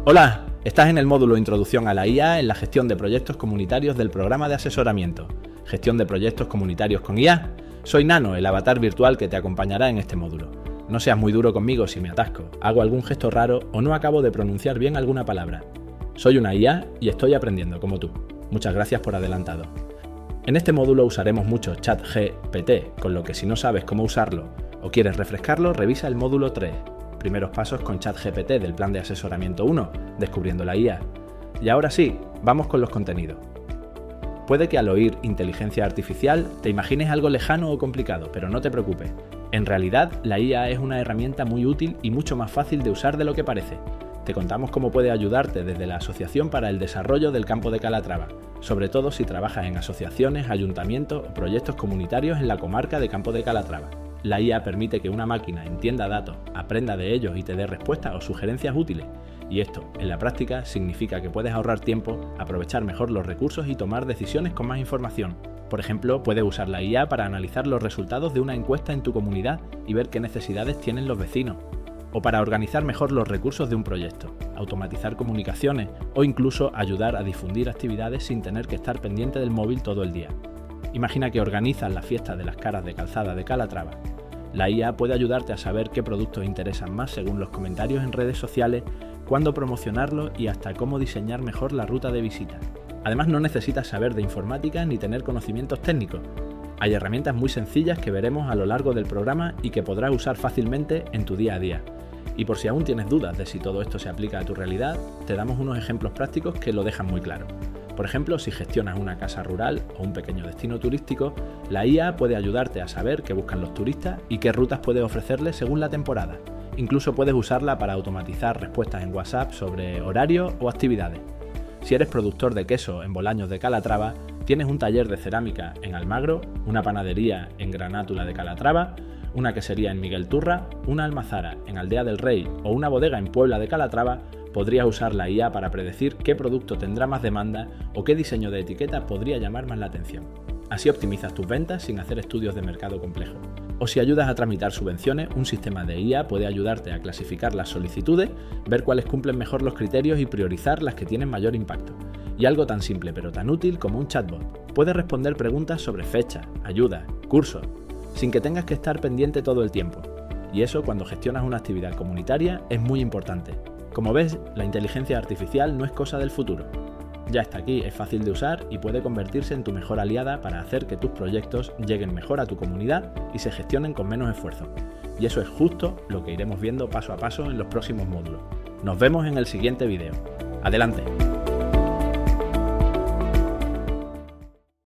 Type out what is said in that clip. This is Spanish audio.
Hola, estás en el módulo Introducción a la IA en la gestión de proyectos comunitarios del programa de asesoramiento. Gestión de proyectos comunitarios con IA. Soy Nano, el avatar virtual que te acompañará en este módulo. No seas muy duro conmigo si me atasco, hago algún gesto raro o no acabo de pronunciar bien alguna palabra. Soy una IA y estoy aprendiendo como tú. Muchas gracias por adelantado. En este módulo usaremos mucho ChatGPT, con lo que si no sabes cómo usarlo o quieres refrescarlo, revisa el módulo 3. Primeros pasos con ChatGPT del plan de asesoramiento 1, descubriendo la IA. Y ahora sí, vamos con los contenidos. Puede que al oír inteligencia artificial te imagines algo lejano o complicado, pero no te preocupes. En realidad, la IA es una herramienta muy útil y mucho más fácil de usar de lo que parece. Te contamos cómo puede ayudarte desde la Asociación para el Desarrollo del Campo de Calatrava, sobre todo si trabajas en asociaciones, ayuntamientos o proyectos comunitarios en la comarca de Campo de Calatrava. La IA permite que una máquina entienda datos, aprenda de ellos y te dé respuestas o sugerencias útiles. Y esto, en la práctica, significa que puedes ahorrar tiempo, aprovechar mejor los recursos y tomar decisiones con más información. Por ejemplo, puedes usar la IA para analizar los resultados de una encuesta en tu comunidad y ver qué necesidades tienen los vecinos. O para organizar mejor los recursos de un proyecto, automatizar comunicaciones o incluso ayudar a difundir actividades sin tener que estar pendiente del móvil todo el día. Imagina que organizas la fiesta de las caras de calzada de Calatrava. La IA puede ayudarte a saber qué productos interesan más según los comentarios en redes sociales, cuándo promocionarlos y hasta cómo diseñar mejor la ruta de visita. Además, no necesitas saber de informática ni tener conocimientos técnicos. Hay herramientas muy sencillas que veremos a lo largo del programa y que podrás usar fácilmente en tu día a día. Y por si aún tienes dudas de si todo esto se aplica a tu realidad, te damos unos ejemplos prácticos que lo dejan muy claro. Por ejemplo, si gestionas una casa rural o un pequeño destino turístico, la IA puede ayudarte a saber qué buscan los turistas y qué rutas puedes ofrecerles según la temporada. Incluso puedes usarla para automatizar respuestas en WhatsApp sobre horarios o actividades. Si eres productor de queso en Bolaños de Calatrava, tienes un taller de cerámica en Almagro, una panadería en Granátula de Calatrava, una quesería en Miguel Turra, una almazara en Aldea del Rey o una bodega en Puebla de Calatrava, podrías usar la IA para predecir qué producto tendrá más demanda o qué diseño de etiqueta podría llamar más la atención. Así optimizas tus ventas sin hacer estudios de mercado complejos. O si ayudas a tramitar subvenciones, un sistema de IA puede ayudarte a clasificar las solicitudes, ver cuáles cumplen mejor los criterios y priorizar las que tienen mayor impacto. Y algo tan simple pero tan útil como un chatbot. Puede responder preguntas sobre fechas, ayudas, cursos, sin que tengas que estar pendiente todo el tiempo. Y eso, cuando gestionas una actividad comunitaria, es muy importante. Como ves, la inteligencia artificial no es cosa del futuro. Ya está aquí, es fácil de usar y puede convertirse en tu mejor aliada para hacer que tus proyectos lleguen mejor a tu comunidad y se gestionen con menos esfuerzo. Y eso es justo lo que iremos viendo paso a paso en los próximos módulos. Nos vemos en el siguiente vídeo. ¡Adelante!